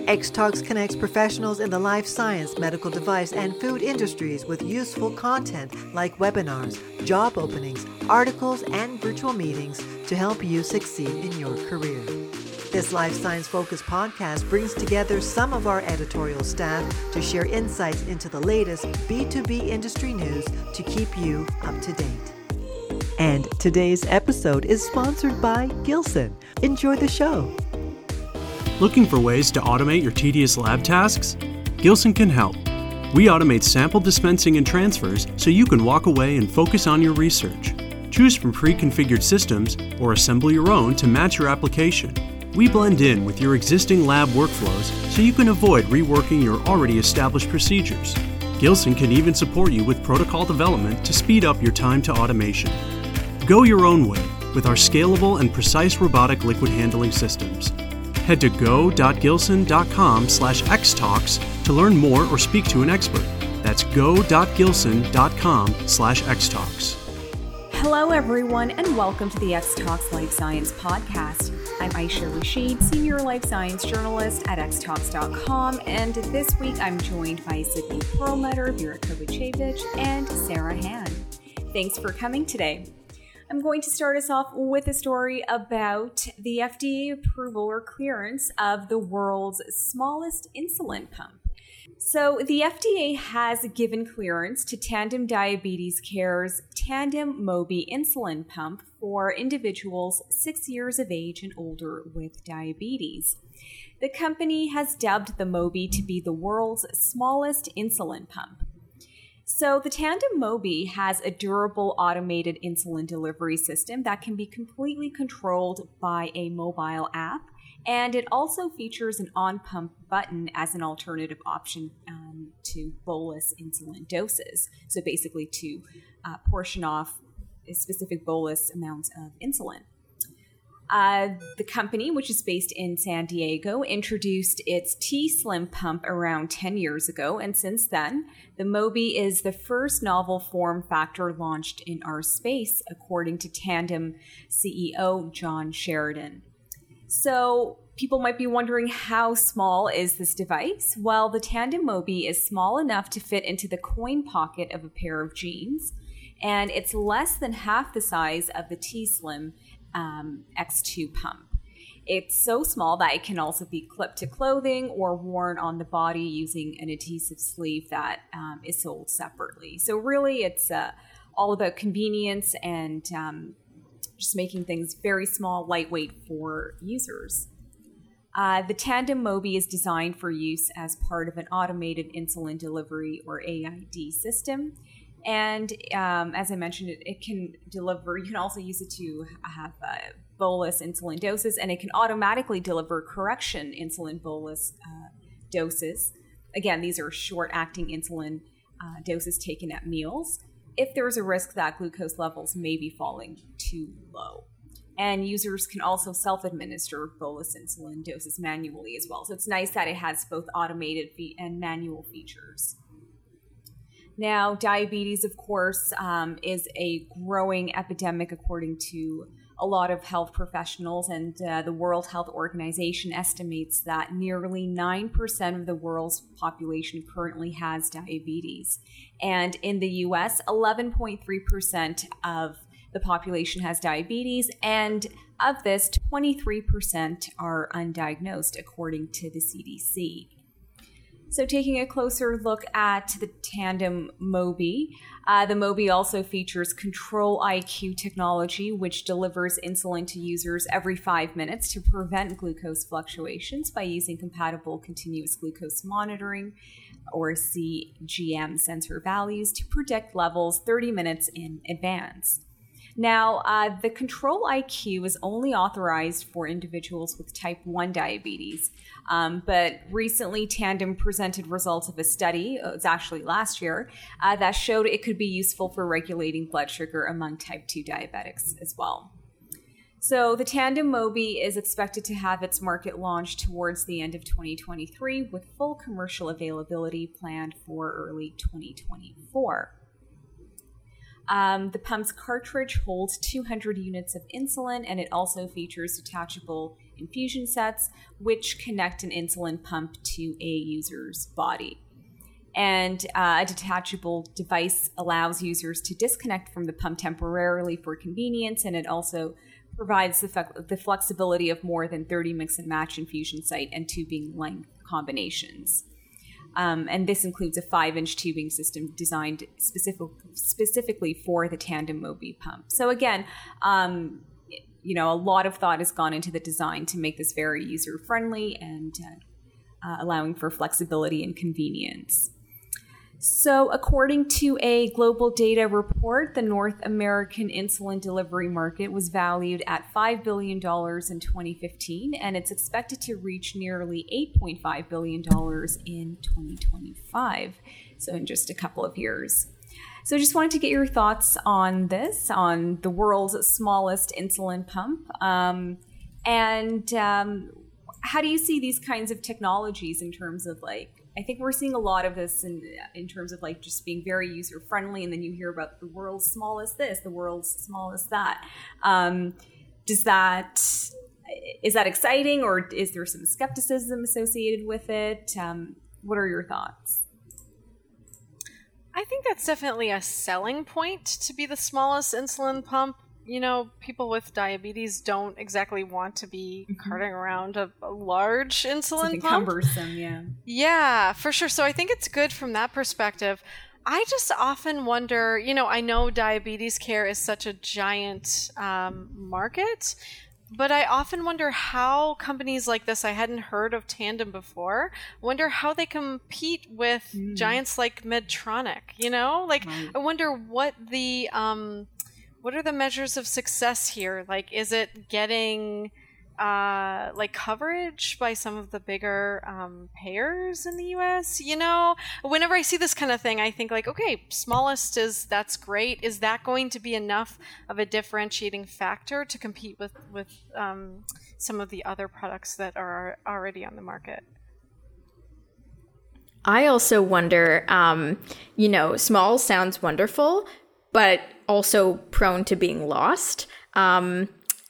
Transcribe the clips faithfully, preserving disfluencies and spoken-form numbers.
X-Talks connects professionals in the life science, medical device, and food industries with useful content like webinars, job openings, articles, and virtual meetings to help you succeed in your career. This life science-focused podcast brings together some of our editorial staff to share insights into the latest B two B industry news to keep you up to date. And today's episode is sponsored by Gilson. Enjoy the show. Looking for ways to automate your tedious lab tasks? Gilson can help. We automate sample dispensing and transfers so you can walk away and focus on your research. Choose from pre-configured systems or assemble your own to match your application. We blend in with your existing lab workflows so you can avoid reworking your already established procedures. Gilson can even support you with protocol development to speed up your time to automation. Go your own way with our scalable and precise robotic liquid handling systems. Head to go.gilson.com slash xtalks to learn more or speak to an expert. That's go.gilson.com slash xtalks. Hello, everyone, and welcome to the X-Talks Life Science Podcast. I'm Aisha Rashid, Senior Life Science Journalist at x talks dot com, and this week I'm joined by Sydney Perlmutter, Vera Kovacevic, and Sarah Han. Thanks for coming today. I'm going to start us off with a story about the F D A approval or clearance of the world's smallest insulin pump. So the F D A has given clearance to Tandem Diabetes Care's Tandem Mobi insulin pump for individuals six years of age and older with diabetes. The company has dubbed the Mobi to be the world's smallest insulin pump. So the Tandem Mobi has a durable automated insulin delivery system that can be completely controlled by a mobile app, and it also features an on-pump button as an alternative option um, to bolus insulin doses. So basically to uh, portion off specific bolus amounts of insulin. Uh, the company, which is based in San Diego, introduced its T-Slim pump around ten years ago, and since then, the Mobi is the first novel form factor launched in our space, according to Tandem C E O John Sheridan. So people might be wondering, how small is this device? Well, the Tandem Mobi is small enough to fit into the coin pocket of a pair of jeans, and it's less than half the size of the T-Slim Um, X two pump. It's so small that it can also be clipped to clothing or worn on the body using an adhesive sleeve that um, is sold separately. So really, it's uh, all about convenience and um, just making things very small, lightweight for users. Uh, the Tandem Mobi is designed for use as part of an automated insulin delivery or A I D system. And um, as I mentioned, it, it can deliver, you can also use it to have uh, bolus insulin doses, and it can automatically deliver correction insulin bolus uh, doses. Again, these are short-acting insulin uh, doses taken at meals if there's a risk that glucose levels may be falling too low. And users can also self-administer bolus insulin doses manually as well. So it's nice that it has both automated fe- and manual features. Now, diabetes, of course, um, is a growing epidemic according to a lot of health professionals, and uh, the World Health Organization estimates that nearly nine percent of the world's population currently has diabetes. And in the U S, eleven point three percent of the population has diabetes, and of this, twenty-three percent are undiagnosed, according to the C D C. So taking a closer look at the Tandem Mobi, uh, the Mobi also features Control I Q technology, which delivers insulin to users every five minutes to prevent glucose fluctuations by using compatible continuous glucose monitoring, or C G M sensor values, to predict levels thirty minutes in advance. Now, uh, the Control I Q is only authorized for individuals with type one diabetes, um, but recently Tandem presented results of a study, it was actually last year, uh, that showed it could be useful for regulating blood sugar among type two diabetics as well. So the Tandem Mobi is expected to have its market launch towards the end of twenty twenty-three, with full commercial availability planned for early twenty twenty-four. Um, the pump's cartridge holds two hundred units of insulin, and it also features detachable infusion sets, which connect an insulin pump to a user's body. And uh, a detachable device allows users to disconnect from the pump temporarily for convenience, and it also provides the, fe- the flexibility of more than thirty mix and match infusion site and tubing length combinations. Um, and this includes a five-inch tubing system designed specific, specifically for the Tandem Mobi pump. So again, um, you know, a lot of thought has gone into the design to make this very user-friendly and uh, uh, allowing for flexibility and convenience. So according to a global data report, the North American insulin delivery market was valued at five billion dollars in twenty fifteen, and it's expected to reach nearly eight point five billion dollars in twenty twenty-five, so in just a couple of years. So I just wanted to get your thoughts on this, on the world's smallest insulin pump, um, and um, how do you see these kinds of technologies in terms of like, I think we're seeing a lot of this in in terms of like just being very user friendly, and then you hear about the world's smallest this, the world's smallest that. Um, does that is that exciting, or is there some skepticism associated with it? Um, what are your thoughts? I think that's definitely a selling point to be the smallest insulin pump. You know, people with diabetes don't exactly want to be mm-hmm. carting around a, a large insulin Something pump. Cumbersome, yeah. Yeah, for sure. So I think it's good from that perspective. I just often wonder, you know, I know diabetes care is such a giant um, market, but I often wonder how companies like this, I hadn't heard of Tandem before, wonder how they compete with mm. giants like Medtronic, you know? Like, right. I wonder what the... Um, What are the measures of success here? Like, is it getting uh, like coverage by some of the bigger um, payers in the U S? You know, whenever I see this kind of thing, I think like, okay, smallest is, that's great. Is that going to be enough of a differentiating factor to compete with, with um, some of the other products that are already on the market? I also wonder, um, you know, small sounds wonderful, but also prone to being lost, um,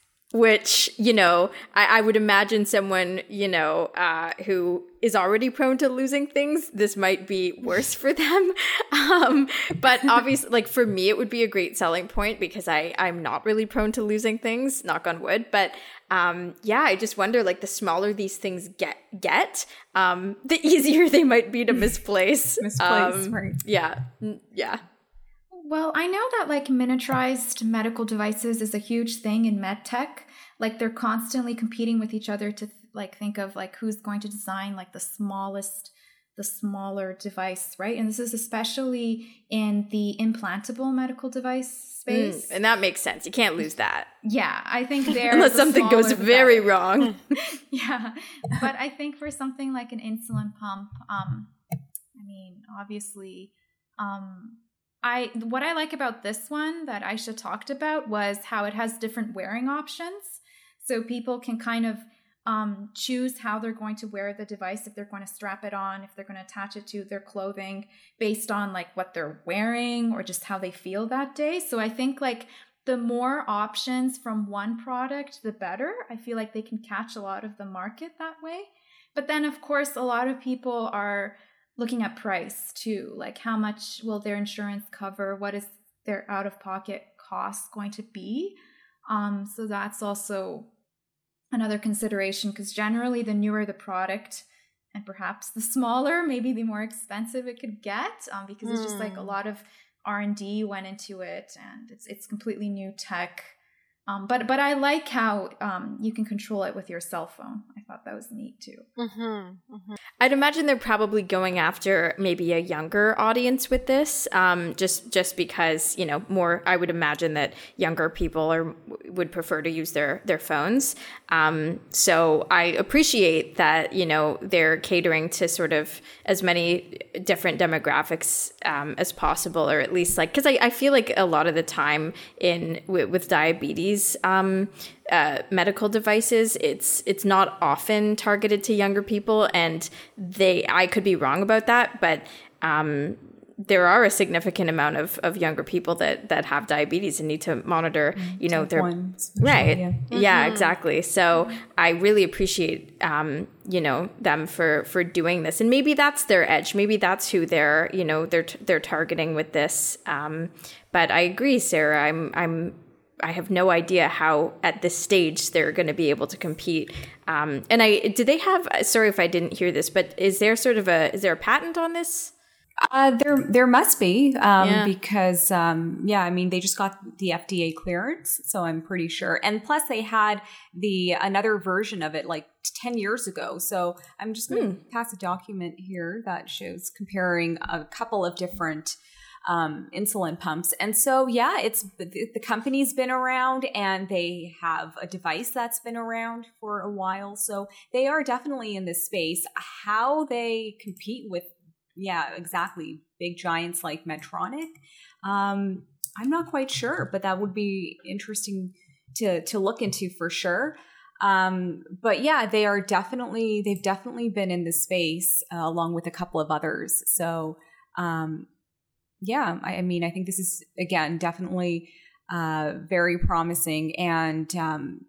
which, you know, I, I would imagine someone, you know, uh, who is already prone to losing things, this might be worse for them. Um, but obviously, like for me, it would be a great selling point because I, I'm not really prone to losing things, knock on wood. But um, yeah, I just wonder, like the smaller these things get, get um, the easier they might be to misplace. Misplace, um, right. Yeah, yeah. Well, I know that like miniaturized medical devices is a huge thing in med tech. Like they're constantly competing with each other to like think of like who's going to design like the smallest, the smaller device, right? And this is especially in the implantable medical device space. Mm, and that makes sense. You can't lose that. Yeah, I think there unless something goes very wrong. Yeah, but I think for something like an insulin pump, um, I mean, obviously, um. I what I like about this one that Aisha talked about was how it has different wearing options. So people can kind of um, choose how they're going to wear the device, if they're going to strap it on, if they're going to attach it to their clothing based on like what they're wearing or just how they feel that day. So I think like the more options from one product, the better. I feel like they can catch a lot of the market that way. But then, of course, a lot of people are looking at price too, like how much will their insurance cover? What is their out-of-pocket cost going to be? Um, so that's also another consideration, because generally the newer the product and perhaps the smaller, maybe the more expensive it could get, um, because mm. it's just like a lot of R and D went into it, and it's it's completely new tech. Um, but but I like how um, you can control it with your cell phone. I thought that was neat too. Mm-hmm, mm-hmm. I'd imagine they're probably going after maybe a younger audience with this, um, just just because, you know, more. I would imagine that younger people are would prefer to use their their phones. Um, so I appreciate that, you know, they're catering to sort of as many different demographics um, as possible, or at least like, because I, I feel like a lot of the time in with, with diabetes. Um, uh, medical devices, it's it's not often targeted to younger people, and they I could be wrong about that, but um, there are a significant amount of, of younger people that, that have diabetes and need to monitor, you know, Type their one, right. yeah. Yeah, exactly. So I really appreciate, um, you know, them for, for doing this, and maybe that's their edge. Maybe that's who they're, you know, they're, they're targeting with this. Um, but I agree, Sarah, I'm, I'm, I have no idea how at this stage they're going to be able to compete. Um, and I, do they have, sorry if I didn't hear this, but is there sort of a, is there a patent on this? Uh, there, there must be, um, Yeah. because, um, yeah, I mean, they just got the F D A clearance, so I'm pretty sure. And plus, they had the another version of it like ten years ago. So I'm just going to Hmm. pass a document here that shows comparing a couple of different um, insulin pumps. And so, yeah, it's the, the company's been around, and they have a device that's been around for a while. So they are definitely in this space. How they compete with Yeah, exactly. Big giants like Medtronic. Um, I'm not quite sure, but that would be interesting to to look into for sure. Um, but yeah, they are definitely they've definitely been in the space uh, along with a couple of others. So um, yeah, I, I mean, I think this is again definitely uh, very promising, and um,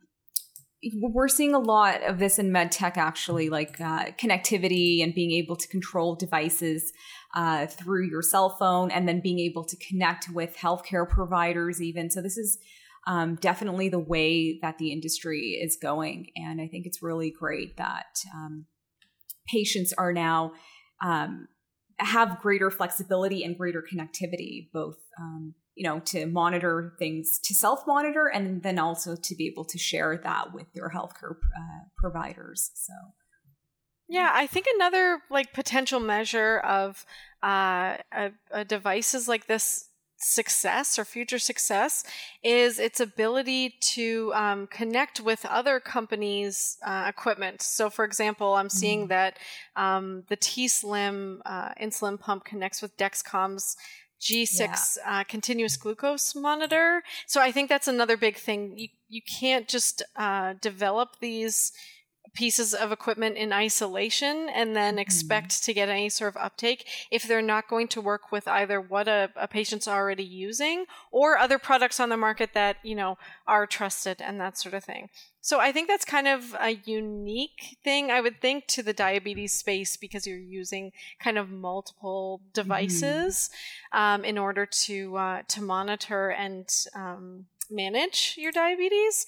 we're seeing a lot of this in med tech, actually, like uh, connectivity and being able to control devices uh, through your cell phone, and then being able to connect with healthcare providers even. So this is um, definitely the way that the industry is going. And I think it's really great that um, patients are now um, have greater flexibility and greater connectivity, both um, you know, to monitor things, to self-monitor, and then also to be able to share that with their healthcare uh, providers. So, yeah, I think another like potential measure of uh, a, a devices like this success or future success is its ability to um, connect with other companies' uh, equipment. So, for example, I'm seeing mm-hmm. that um, the T-Slim uh, insulin pump connects with Dexcom's G six yeah. uh, continuous glucose monitor. So I think that's another big thing. You you can't just uh, develop these pieces of equipment in isolation and then mm-hmm. expect to get any sort of uptake if they're not going to work with either what a, a patient's already using or other products on the market that, you know, are trusted and that sort of thing. So I think that's kind of a unique thing, I would think, to the diabetes space, because you're using kind of multiple devices mm-hmm. um, in order to uh, to monitor and um, manage your diabetes.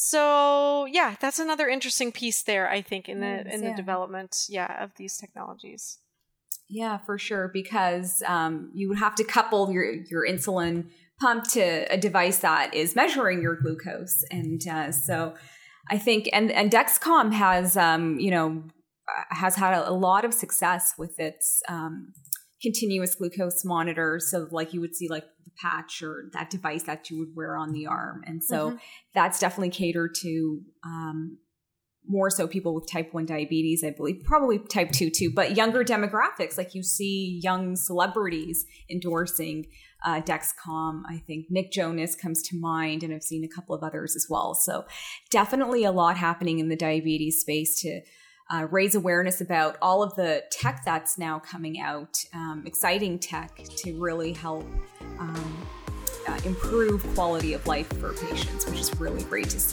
So yeah, that's another interesting piece there, I think, in the yes, in the yeah. development, yeah, of these technologies. Yeah, for sure, because um, you would have to couple your your insulin pump to a device that is measuring your glucose, and uh, so. I think, and, and Dexcom has, um, you know, has had a, a lot of success with its um, continuous glucose monitor. So like you would see like the patch or that device that you would wear on the arm. And so mm-hmm. that's definitely catered to um, more so people with type one diabetes, I believe, probably type two too, but younger demographics, like you see young celebrities endorsing Uh, Dexcom. I think Nick Jonas comes to mind, and I've seen a couple of others as well. So definitely a lot happening in the diabetes space to uh, raise awareness about all of the tech that's now coming out, um, exciting tech to really help um, uh, improve quality of life for patients, which is really great to see.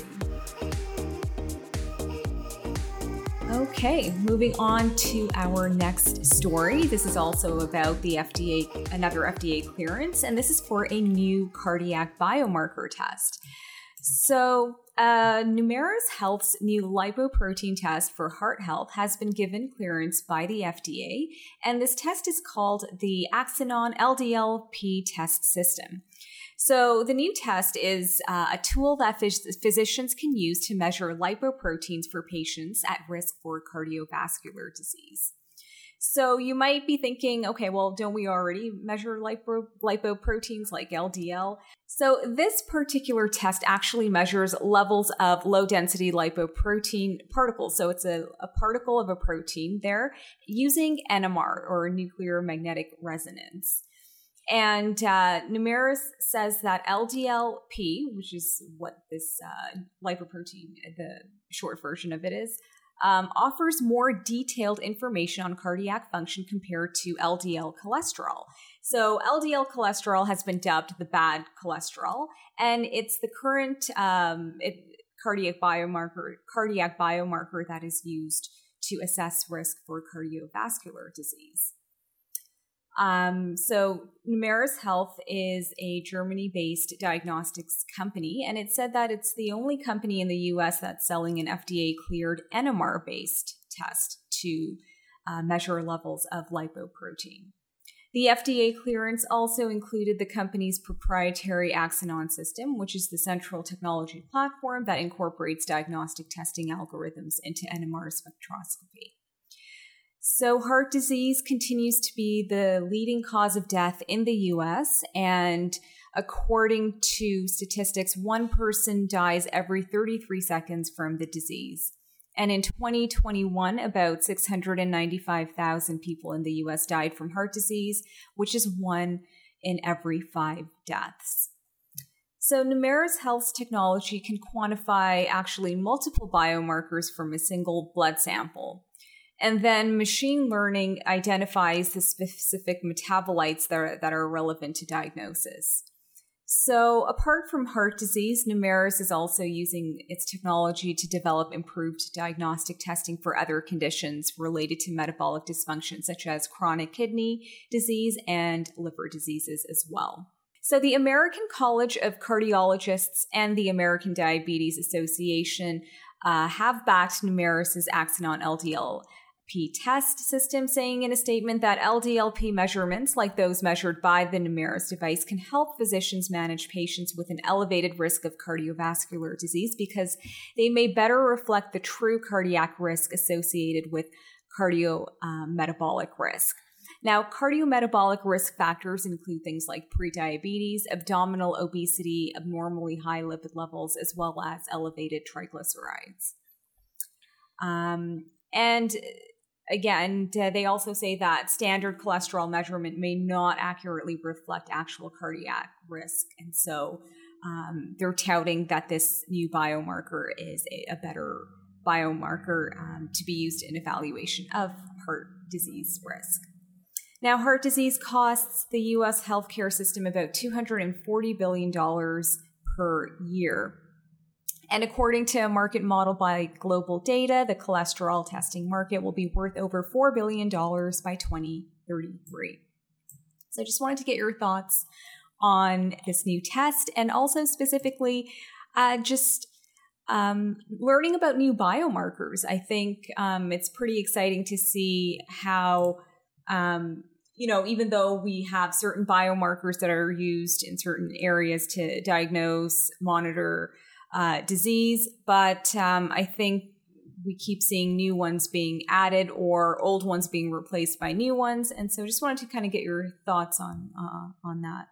Okay, moving on to our next story. This is also about the F D A, another F D A clearance, and this is for a new cardiac biomarker test. So, uh, Numeris Health's new lipoprotein test for heart health has been given clearance by the F D A, and this test is called the Axenon L D L P test system. So the new test is uh, a tool that phys- physicians can use to measure lipoproteins for patients at risk for cardiovascular disease. So you might be thinking, okay, well, don't we already measure lipo- lipoproteins like L D L? So this particular test actually measures levels of low-density lipoprotein particles. So it's a, a particle of a protein there using N M R, or nuclear magnetic resonance. And uh, Numeris says that L D L P, which is what this uh, lipoprotein, the short version of it is, um, offers more detailed information on cardiac function compared to L D L cholesterol. So L D L cholesterol has been dubbed the bad cholesterol, and it's the current um, it, cardiac biomarker cardiac biomarker that is used to assess risk for cardiovascular disease. Um, so Numeris Health is a Germany-based diagnostics company, and it said that it's the only company in the U S that's selling an F D A-cleared N M R-based test to uh, measure levels of lipoprotein. The F D A clearance also included the company's proprietary Axanon system, which is the central technology platform that incorporates diagnostic testing algorithms into N M R spectroscopy. So heart disease continues to be the leading cause of death in the U S, and according to statistics, one person dies every thirty-three seconds from the disease. And in twenty twenty-one, about six hundred ninety-five thousand people in the U S died from heart disease, which is one in every five deaths. So Numeris Health's technology can quantify actually multiple biomarkers from a single blood sample. And then machine learning identifies the specific metabolites that are, that are relevant to diagnosis. So apart from heart disease, Numeris is also using its technology to develop improved diagnostic testing for other conditions related to metabolic dysfunction, such as chronic kidney disease and liver diseases as well. So the American College of Cardiologists and the American Diabetes Association uh, have backed Numeris's Axanon L D L P test system, saying in a statement that L D L P measurements, like those measured by the Numeris device, can help physicians manage patients with an elevated risk of cardiovascular disease because they may better reflect the true cardiac risk associated with cardiometabolic um, risk. Now, cardiometabolic risk factors include things like prediabetes, abdominal obesity, abnormally high lipid levels, as well as elevated triglycerides. Um, and Again, they also say that standard cholesterol measurement may not accurately reflect actual cardiac risk. And so um, they're touting that this new biomarker is a, a better biomarker um, to be used in evaluation of heart disease risk. Now, heart disease costs the U S healthcare system about two hundred forty billion dollars per year. And according to a market model by Global Data, the cholesterol testing market will be worth over four billion dollars by twenty thirty-three. So I just wanted to get your thoughts on this new test, and also specifically uh, just um, learning about new biomarkers. I think um, it's pretty exciting to see how, um, you know, even though we have certain biomarkers that are used in certain areas to diagnose, monitor Uh, disease, but um, I think we keep seeing new ones being added or old ones being replaced by new ones, and so just wanted to kind of get your thoughts on uh, on that.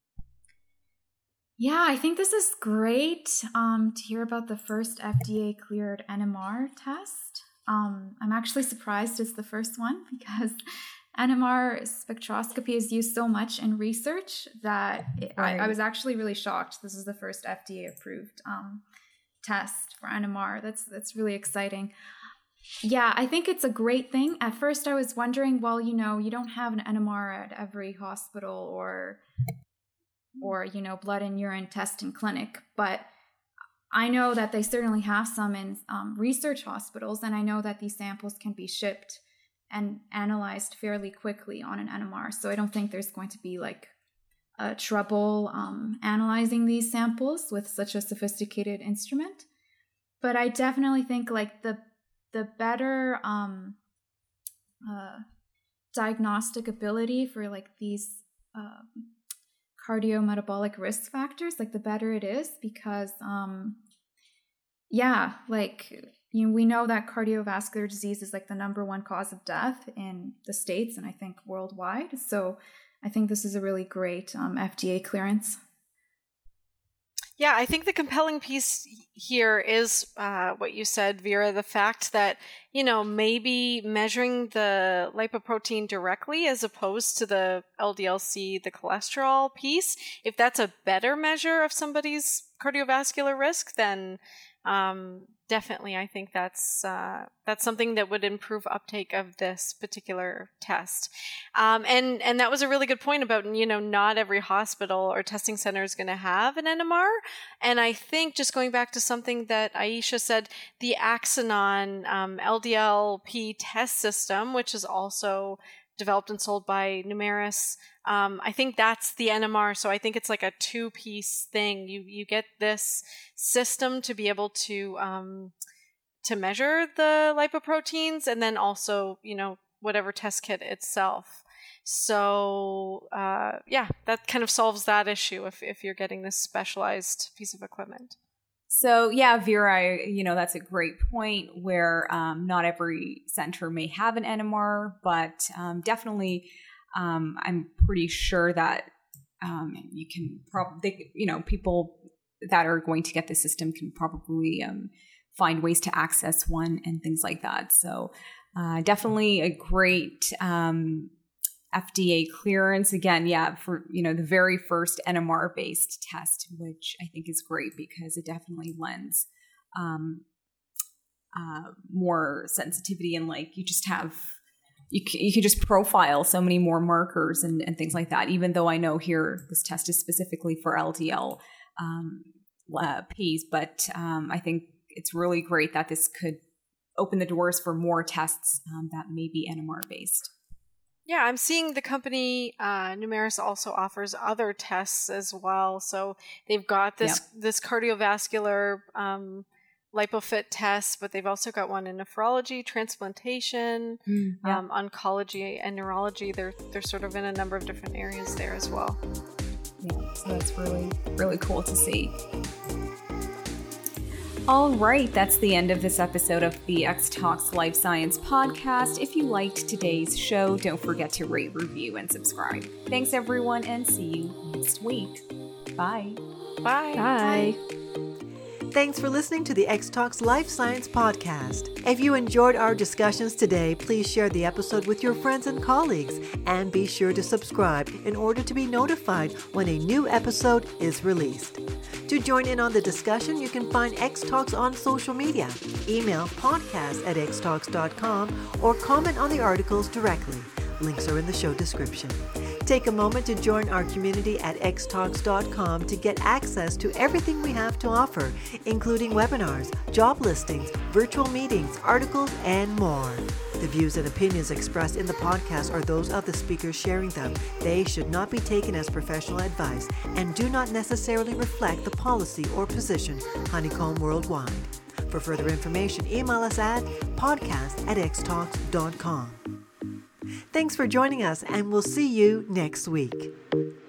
Yeah, I think this is great um, to hear about the first F D A-cleared N M R test. Um, I'm actually surprised it's the first one because N M R spectroscopy is used so much in research that it, right. I, I was actually really shocked. This is the first F D A-approved um, test for N M R. That's that's really exciting. Yeah, I think it's a great thing. At first, I was wondering, well, you know, you don't have an N M R at every hospital or, or you know, blood and urine testing clinic, but I know that they certainly have some in um, research hospitals, and I know that these samples can be shipped and analyzed fairly quickly on an N M R. So I don't think there's going to be like uh, trouble um, analyzing these samples with such a sophisticated instrument. But I definitely think like the the better um, uh, diagnostic ability for like these uh, cardiometabolic risk factors, like the better it is, because um, yeah, like you know, we know that cardiovascular disease is like the number one cause of death in the States and I think worldwide. So I think this is a really great um, F D A clearance. Yeah, I think the compelling piece here is uh, what you said, Vera, the fact that, you know, maybe measuring the lipoprotein directly as opposed to the L D L C, the cholesterol piece, if that's a better measure of somebody's cardiovascular risk, then um, definitely, I think that's uh, that's something that would improve uptake of this particular test. Um, and and that was a really good point about, you know, not every hospital or testing center is going to have an N M R. And I think, just going back to something that Aisha said, the Axanon um, L D L P test system, which is also developed and sold by Numeris, Um, I think that's the N M R. So I think it's like a two-piece thing. You you get this system to be able to um, to measure the lipoproteins, and then also, you know, whatever test kit itself. So uh, yeah, that kind of solves that issue if if you're getting this specialized piece of equipment. So yeah, Vera, you know, that's a great point where um, not every center may have an N M R, but um, definitely um, I'm pretty sure that um, you can probably, you know, people that are going to get the system can probably um, find ways to access one and things like that. So uh, definitely a great um, F D A clearance. Again, yeah, for, you know, the very first N M R-based test, which I think is great because it definitely lends um, uh, more sensitivity, and like you just have, you can, you can just profile so many more markers and, and things like that. Even though I know here this test is specifically for L D L um, uh, Ps, but um, I think it's really great that this could open the doors for more tests um, that may be N M R-based. Yeah, I'm seeing the company uh, Numeris also offers other tests as well. So they've got this yep. this cardiovascular um, LipoFit test, but they've also got one in nephrology, transplantation, mm, yeah. um, oncology, and neurology. They're they're sort of in a number of different areas there as well. Yeah, so that's really really cool to see. All right, that's the end of this episode of the X Talks Life Science podcast. If you liked today's show, don't forget to rate, review, and subscribe. Thanks, everyone, and see you next week. Bye. Bye. Bye. Thanks for listening to the X Talks Life Science podcast. If you enjoyed our discussions today, please share the episode with your friends and colleagues, and be sure to subscribe in order to be notified when a new episode is released. To join in on the discussion, you can find X Talks on social media. Email podcast at x talks dot com or comment on the articles directly. Links are in the show description. Take a moment to join our community at x talks dot com to get access to everything we have to offer, including webinars, job listings, virtual meetings, articles, and more. The views and opinions expressed in the podcast are those of the speakers sharing them. They should not be taken as professional advice and do not necessarily reflect the policy or position Honeycomb Worldwide. For further information, email us at podcast at x talks dot com. Thanks for joining us, and we'll see you next week.